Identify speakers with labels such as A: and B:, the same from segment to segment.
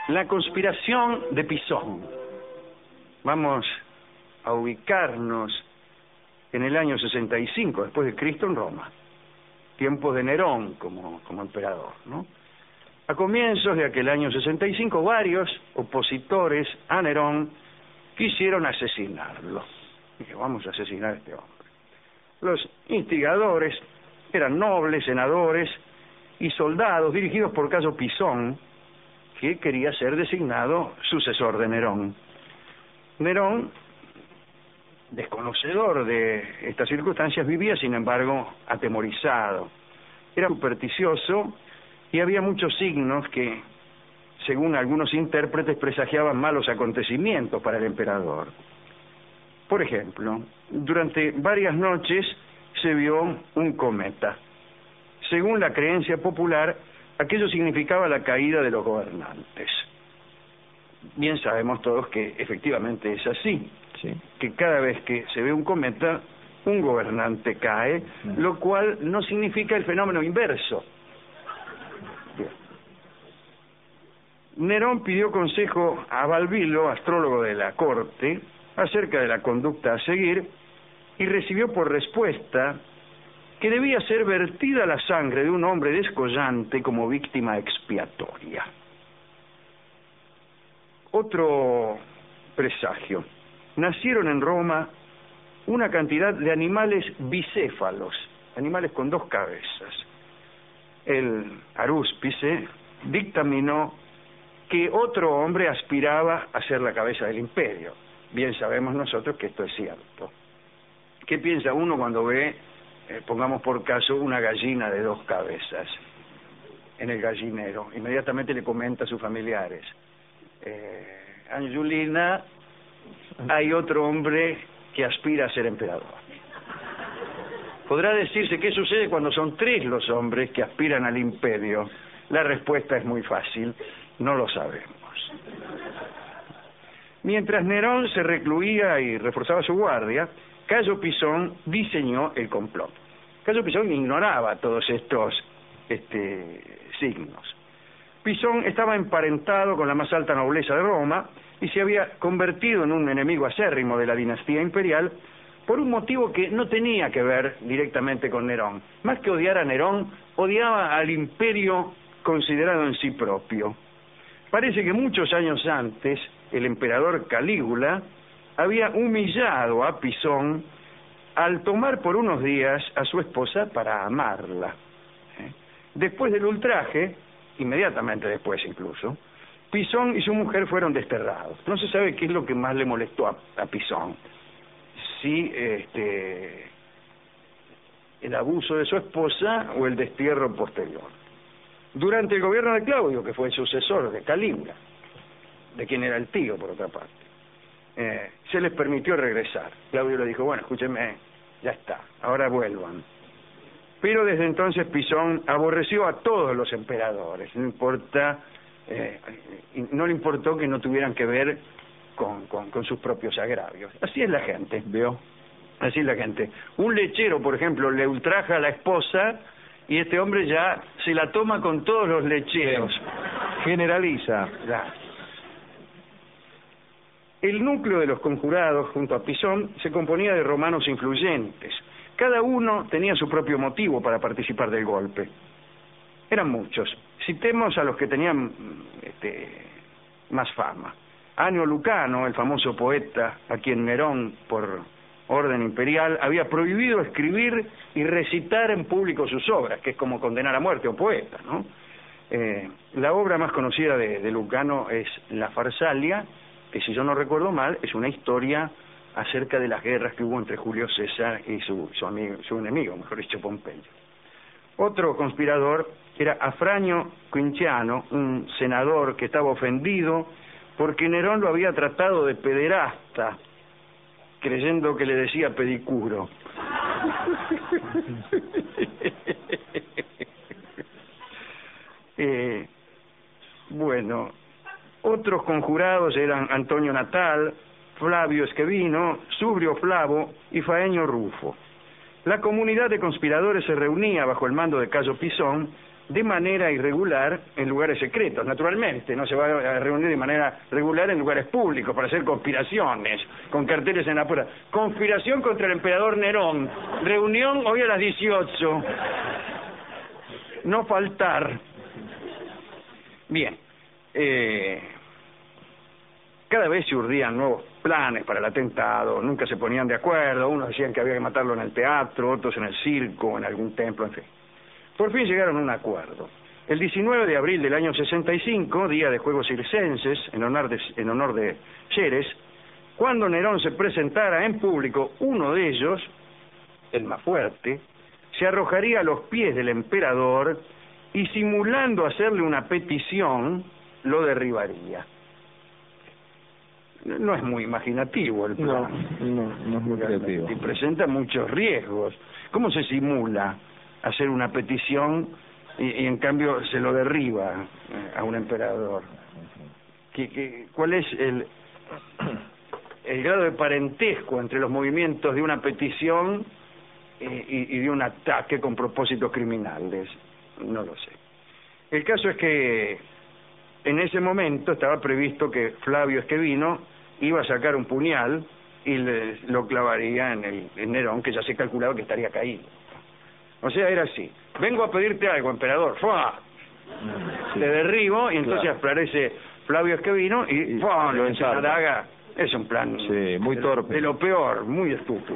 A: La conspiración de Pisón. Vamos a ubicarnos en el año 65 después de Cristo en Roma, tiempos de Nerón como emperador, ¿no? A comienzos de aquel año 65, varios opositores a Nerón quisieron asesinarlo. Dije, vamos a asesinar a este hombre. Los instigadores eran nobles, senadores y soldados dirigidos por Cayo Pisón, que quería ser designado sucesor de Nerón. Nerón, desconocedor de estas circunstancias, vivía, sin embargo, atemorizado. Era supersticioso y había muchos signos que, según algunos intérpretes, presagiaban malos acontecimientos para el emperador. Por ejemplo, durante varias noches se vio un cometa. Según la creencia popular, aquello significaba la caída de los gobernantes. Bien sabemos todos que efectivamente es así, sí, que cada vez que se ve un cometa, un gobernante cae, lo cual no significa el fenómeno inverso. Bien. Nerón pidió consejo a Balbilo, astrólogo de la corte, acerca de la conducta a seguir, y recibió por respuesta que debía ser vertida la sangre de un hombre descollante como víctima expiatoria. Otro presagio. Nacieron en Roma una cantidad de animales bicéfalos, animales con dos cabezas. El arúspice dictaminó que otro hombre aspiraba a ser la cabeza del imperio. Bien sabemos nosotros que esto es cierto. ¿Qué piensa uno cuando ve, pongamos por caso, una gallina de dos cabezas en el gallinero? Inmediatamente le comenta a sus familiares: Angiolina, hay otro hombre que aspira a ser emperador. Podrá decirse qué sucede cuando son tres los hombres que aspiran al imperio. La respuesta es muy fácil: no lo sabemos. Mientras Nerón se recluía y reforzaba su guardia, Cayo Pisón diseñó el complot. Cayo Pisón ignoraba todos estos signos. Pisón estaba emparentado con la más alta nobleza de Roma y se había convertido en un enemigo acérrimo de la dinastía imperial por un motivo que no tenía que ver directamente con Nerón. Más que odiar a Nerón, odiaba al imperio considerado en sí propio. Parece que muchos años antes, el emperador Calígula había humillado a Pisón al tomar por unos días a su esposa para amarla. Después del ultraje, inmediatamente después incluso, Pisón y su mujer fueron desterrados. No se sabe qué es lo que más le molestó a Pisón. Si el abuso de su esposa o el destierro posterior. Durante el gobierno de Claudio, que fue el sucesor de Calígula, de quien era el tío por otra parte, se les permitió regresar. Claudio le dijo: bueno, escúchenme, ya está, ahora vuelvan. Pero desde entonces Pisón aborreció a todos los emperadores, no le importó que no tuvieran que ver con sus propios agravios. Así es la gente, ¿veo? Así es la gente. Un lechero, por ejemplo, le ultraja a la esposa y este hombre ya se la toma con todos los lecheros.
B: Generaliza.
A: Ya. El núcleo de los conjurados, junto a Pisón, se componía de romanos influyentes. Cada uno tenía su propio motivo para participar del golpe. Eran muchos. Citemos a los que tenían más fama. Annio Lucano, el famoso poeta a quien Nerón, por orden imperial, había prohibido escribir y recitar en público sus obras, que es como condenar a muerte a un poeta, ¿no? La obra más conocida de Lucano es La Farsalia, que, si yo no recuerdo mal, es una historia acerca de las guerras que hubo entre Julio César y su enemigo, mejor dicho, Pompeyo. Otro conspirador era Afranio Quinciano, un senador que estaba ofendido porque Nerón lo había tratado de pederasta, creyendo que le decía pedicuro. Bueno, otros conjurados eran Antonio Natal, Flavio Esquevino, Subrio Flavo y Faenio Rufo. La comunidad de conspiradores se reunía bajo el mando de Cayo Pisón de manera irregular en lugares secretos. Naturalmente, no se va a reunir de manera regular en lugares públicos para hacer conspiraciones, con carteles en la puerta. Conspiración contra el emperador Nerón. Reunión hoy a las 18. No faltar. Bien. Cada vez se urdían nuevos planes para el atentado, nunca se ponían de acuerdo, unos decían que había que matarlo en el teatro, otros en el circo, en algún templo, en fin. Por fin llegaron a un acuerdo. El 19 de abril del año 65, día de Juegos Circenses, en honor de Ceres, cuando Nerón se presentara en público, uno de ellos, el más fuerte, se arrojaría a los pies del emperador y, simulando hacerle una petición, lo derribaría. No es muy imaginativo el plan.
B: No es muy creativo.
A: Y presenta muchos riesgos. ¿Cómo se simula hacer una petición y en cambio se lo derriba a un emperador? ¿Cuál es el grado de parentesco entre los movimientos de una petición y de un ataque con propósitos criminales? No lo sé. El caso es que en ese momento estaba previsto que Flavio Esquevino iba a sacar un puñal y lo clavaría en Nerón, que ya se calculaba que estaría caído. O sea, era así: vengo a pedirte algo, emperador. ¡Fua! Sí. Le derribo y entonces aparece Flavio Esquevino y ¡fua! Lo echa la daga. Es un plan
B: muy torpe,
A: de lo peor, muy estúpido.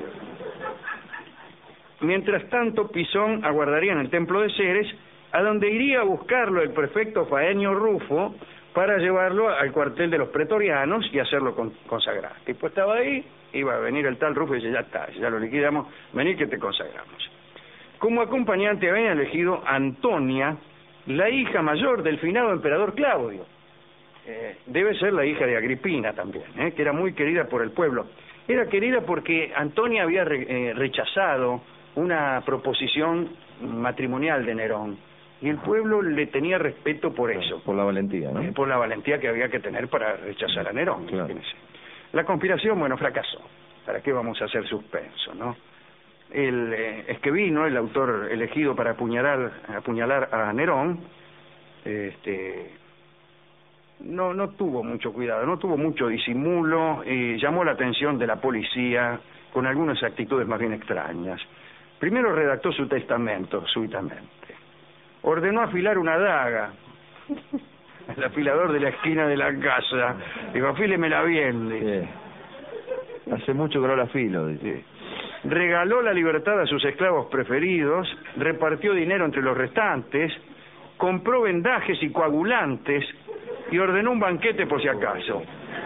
A: Mientras tanto, Pisón aguardaría en el templo de Ceres, a donde iría a buscarlo el prefecto Faenio Rufo para llevarlo al cuartel de los pretorianos y hacerlo consagrar. Y pues estaba ahí, iba a venir el tal Rufo y dice: ya está, ya lo liquidamos, vení que te consagramos. Como acompañante habían elegido a Antonia, la hija mayor del finado emperador Claudio. Debe ser la hija de Agripina también, que era muy querida por el pueblo. Era querida porque Antonia había rechazado una proposición matrimonial de Nerón, y el pueblo le tenía respeto por eso.
B: Por la valentía, ¿no?
A: Por la valentía que había que tener para rechazar a Nerón.
B: Claro.
A: La conspiración, bueno, fracasó. ¿Para qué vamos a hacer suspenso, no? El Esquevino, el autor elegido para apuñalar a Nerón, no tuvo mucho cuidado, no tuvo mucho disimulo, y llamó la atención de la policía con algunas actitudes más bien extrañas. Primero redactó su testamento, súbitamente. Ordenó afilar una daga al afilador de la esquina de la casa. Dijo: afílemela bien.
B: Sí. Hace mucho que no la afilo, dice.
A: Regaló la libertad a sus esclavos preferidos, repartió dinero entre los restantes, compró vendajes y coagulantes y ordenó un banquete por si acaso.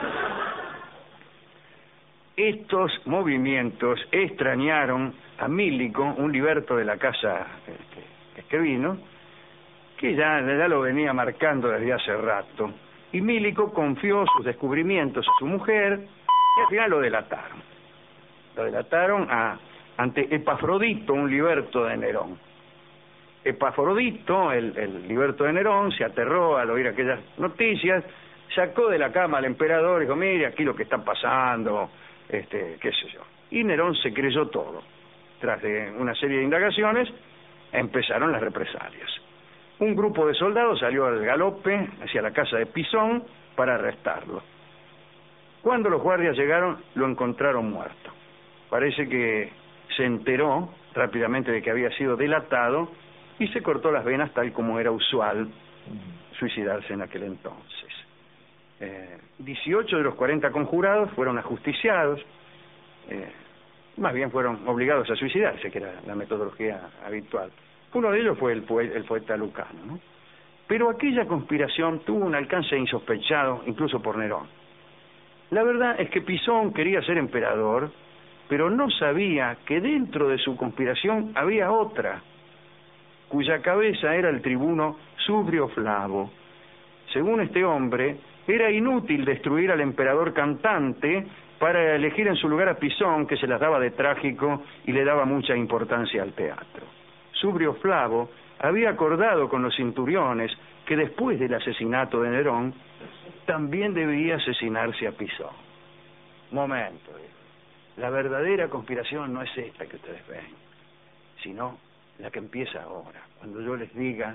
A: Estos movimientos extrañaron a Mílico, un liberto de la casa Esquevino, que ya lo venía marcando desde hace rato. Y Mílico confió sus descubrimientos a su mujer y al final lo delataron. Lo delataron ante Epafrodito, un liberto de Nerón. Epafrodito, el liberto de Nerón, se aterró al oír aquellas noticias, sacó de la cama al emperador y dijo: mire, aquí lo que está pasando, qué sé yo. Y Nerón se creyó todo. Tras de una serie de indagaciones, empezaron las represalias. Un grupo de soldados salió al galope hacia la casa de Pisón para arrestarlo. Cuando los guardias llegaron, lo encontraron muerto. Parece que se enteró rápidamente de que había sido delatado y se cortó las venas, tal como era usual suicidarse en aquel entonces. 18 de los 40 conjurados fueron ajusticiados, más bien fueron obligados a suicidarse, que era la metodología habitual. Uno de ellos fue el poeta Lucano, ¿no? Pero aquella conspiración tuvo un alcance insospechado, incluso por Nerón. La verdad es que Pisón quería ser emperador, pero no sabía que dentro de su conspiración había otra, cuya cabeza era el tribuno Subrio Flavo. Según este hombre, era inútil destruir al emperador cantante para elegir en su lugar a Pisón, que se las daba de trágico y le daba mucha importancia al teatro. Subrio Flavo había acordado con los centuriones que después del asesinato de Nerón también debía asesinarse a Pisón. Momento, la verdadera conspiración no es esta que ustedes ven, sino la que empieza ahora, cuando yo les diga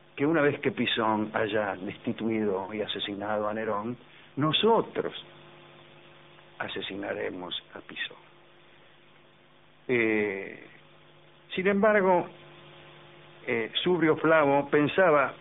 A: que una vez que Pisón haya destituido y asesinado a Nerón, nosotros asesinaremos a Pisón. Sin embargo, Subrio Flavo pensaba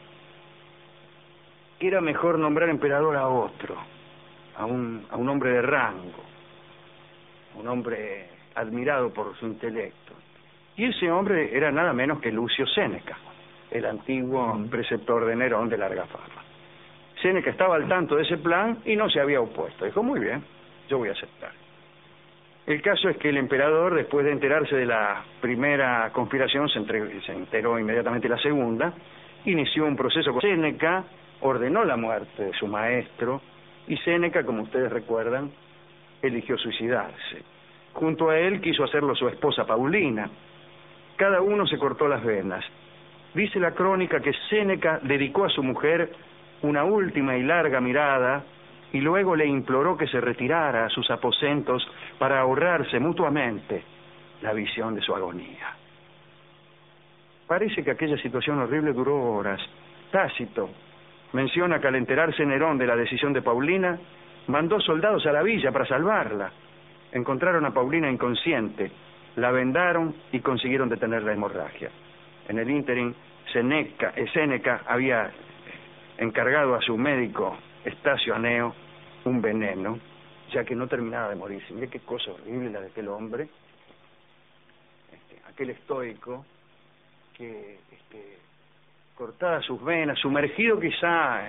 A: que era mejor nombrar emperador a otro, a un hombre de rango, un hombre admirado por su intelecto. Y ese hombre era nada menos que Lucio Séneca, el antiguo preceptor de Nerón de larga fama. Séneca estaba al tanto de ese plan y no se había opuesto. Dijo, muy bien, yo voy a aceptar. El caso es que el emperador, después de enterarse de la primera conspiración, se enteró inmediatamente de la segunda, inició un proceso con Séneca, ordenó la muerte de su maestro, y Séneca, como ustedes recuerdan, eligió suicidarse. Junto a él quiso hacerlo su esposa Paulina. Cada uno se cortó las venas. Dice la crónica que Séneca dedicó a su mujer una última y larga mirada y luego le imploró que se retirara a sus aposentos para ahorrarse mutuamente la visión de su agonía. Parece que aquella situación horrible duró horas. Tácito menciona que al enterarse Nerón de la decisión de Paulina, mandó soldados a la villa para salvarla. Encontraron a Paulina inconsciente, la vendaron y consiguieron detener la hemorragia. En el ínterin, Séneca había encargado a su médico Estacio Aneo un veneno, ya que no terminaba de morirse. Mire qué cosa horrible la de aquel hombre, aquel estoico, que cortadas sus venas, sumergido quizá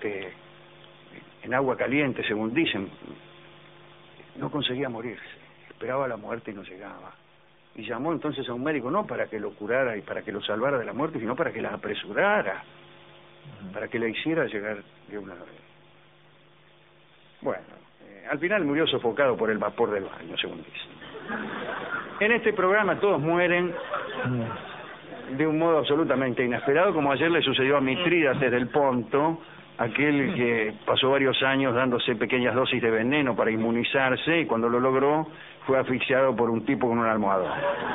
A: en agua caliente, según dicen, no conseguía morirse, esperaba la muerte y no llegaba. Y llamó entonces a un médico, no para que lo curara y para que lo salvara de la muerte, sino para que la apresurara, para que la hiciera llegar de una vez. Bueno, al final murió sofocado por el vapor del baño, según dicen. En este programa todos mueren de un modo absolutamente inesperado, como ayer le sucedió a Mitrídates del Ponto, aquel que pasó varios años dándose pequeñas dosis de veneno para inmunizarse y cuando lo logró fue asfixiado por un tipo con un almohadón.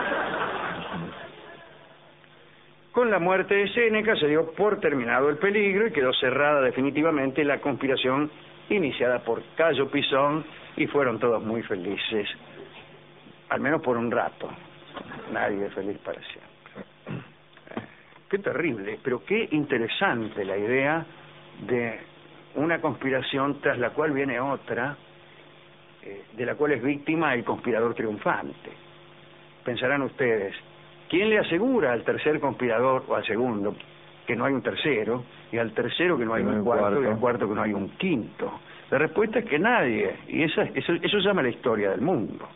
A: Con la muerte de Séneca se dio por terminado el peligro y quedó cerrada definitivamente la conspiración iniciada por Cayo Pisón y fueron todos muy felices, al menos por un rato. Nadie es feliz para siempre. Qué terrible, pero qué interesante la idea de una conspiración tras la cual viene otra, de la cual es víctima el conspirador triunfante. Pensarán ustedes, ¿quién le asegura al tercer conspirador o al segundo que no hay un tercero, y al tercero que no hay un cuarto, y al cuarto que no hay un quinto? La respuesta es que nadie, y eso se llama la historia del mundo.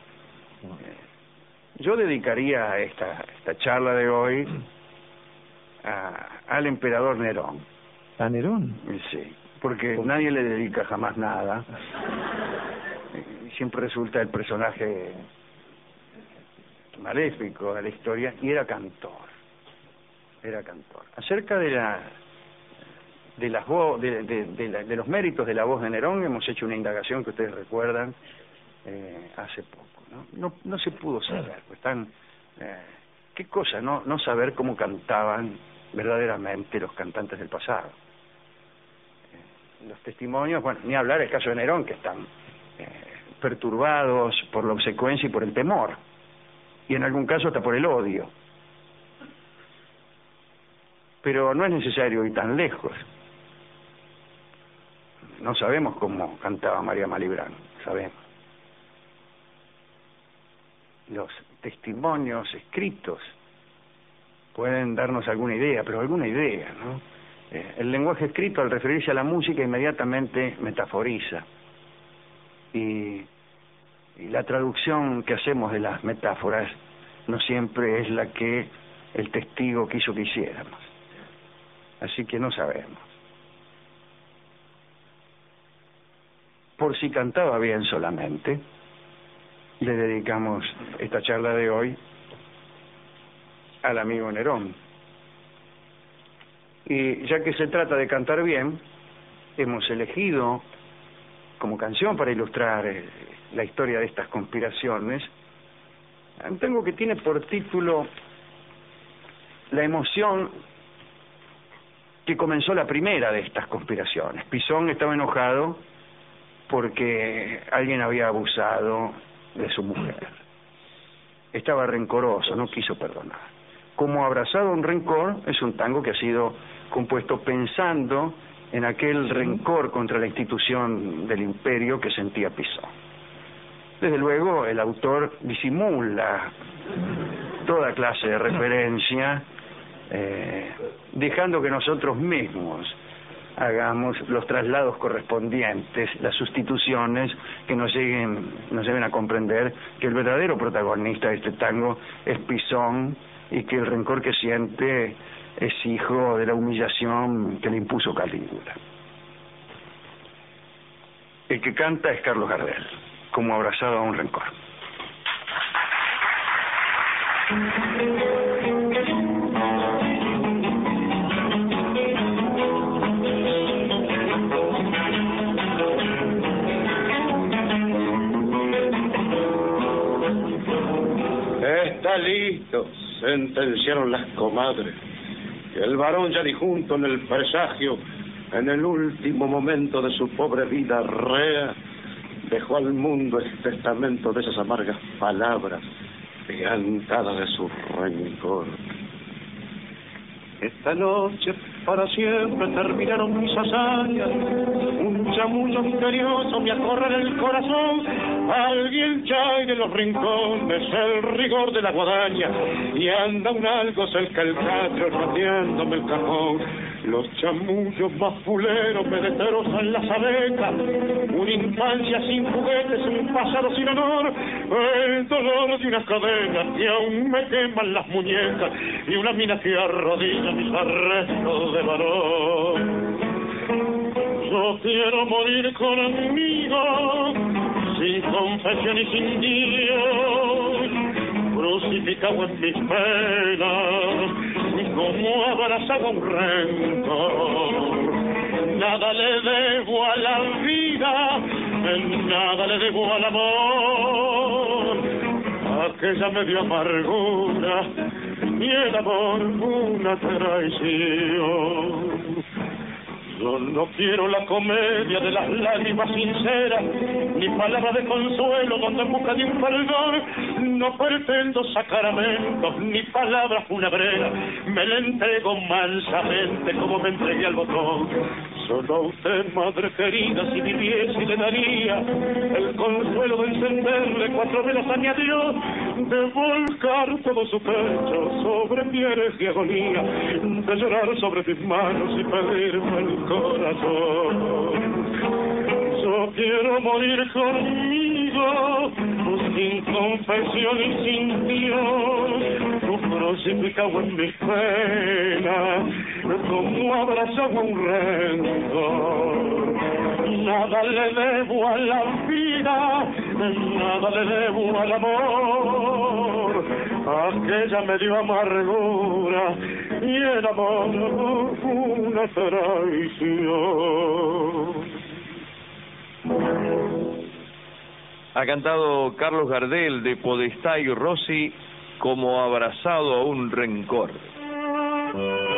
A: Yo dedicaría esta charla de hoy al emperador Nerón.
B: ¿A Nerón?
A: Sí, porque nadie le dedica jamás nada. Siempre resulta el personaje maléfico de la historia, y era cantor. Acerca de los méritos de la voz de Nerón hemos hecho una indagación que ustedes recuerdan hace poco, no se pudo saber, pues qué cosa no saber cómo cantaban verdaderamente los cantantes del pasado. Los testimonios, bueno, ni hablar el caso de Nerón, que están perturbados por la obsecuencia y por el temor, y en algún caso hasta por el odio. Pero no es necesario ir tan lejos. No sabemos cómo cantaba María Malibran, sabemos. Los testimonios escritos pueden darnos alguna idea, pero alguna idea, ¿no? El lenguaje escrito, al referirse a la música, inmediatamente metaforiza. Y la traducción que hacemos de las metáforas no siempre es la que el testigo quiso que hiciéramos. Así que no sabemos. Por si cantaba bien solamente, le dedicamos esta charla de hoy al amigo Nerón. Y ya que se trata de cantar bien, hemos elegido como canción para ilustrar la historia de estas conspiraciones un tango que tiene por título La emoción que comenzó la primera de estas conspiraciones. Pisón estaba enojado porque alguien había abusado de su mujer. Estaba rencoroso, no quiso perdonar. Como Abrazado a un rencor es un tango que ha sido compuesto pensando en aquel rencor contra la institución del imperio que sentía Pisón. Desde luego el autor disimula toda clase de referencia, dejando que nosotros mismos hagamos los traslados correspondientes, las sustituciones que nos lleven a comprender que el verdadero protagonista de este tango es Pisón y que el rencor que siente es hijo de la humillación que le impuso Calígula. El que canta es Carlos Gardel, como Abrazado a un rencor.
C: Está listo, sentenciaron las comadres. El varón ya dijunto en el presagio, en el último momento de su pobre vida rea, dejó al mundo el testamento de esas amargas palabras, piantadas de su rencor. Esta noche para siempre terminaron mis hazañas, un chamullo misterioso me acorre en el corazón, alguien ya de los rincones el rigor de la guadaña, y anda un algo cerca el catro rodeándome el cajón. Los chamullos más fuleros me destrozan las abejas, una infancia sin juguetes, un pasado sin honor, el dolor de unas cadenas que aún me queman las muñecas, y una mina que arrodilla mis arrestos de varón. Yo quiero morir conmigo, sin confesión y sin Dios, crucificado en mis penas, como abrazado a un rencor. Nada le debo a la vida, nada le debo al amor. Aquella me dio amargura y el amor una traición. Yo no quiero la comedia de las lágrimas sinceras, ni palabras de consuelo donde en busca de un perdón. No pretendo sacramentos ni palabras funebreras, me le entrego mansamente como me entregué al botón. Solo a usted, madre querida, si viviese le daría el consuelo de encenderle 4 velas a mi adiós, de volcar todo su pecho sobre mi hereje agonía, de llorar sobre mis manos y pedirme el corazón. Yo quiero morir conmigo, sin confesión y sin Dios, crucificado en mis penas, como abrazado a un rencor. Nada le debo a la vida, nada le debo al amor. Aquella me dio amargura y el amor una traición.
B: Ha cantado Carlos Gardel de Podestá y Rossi como Abrazado a un rencor.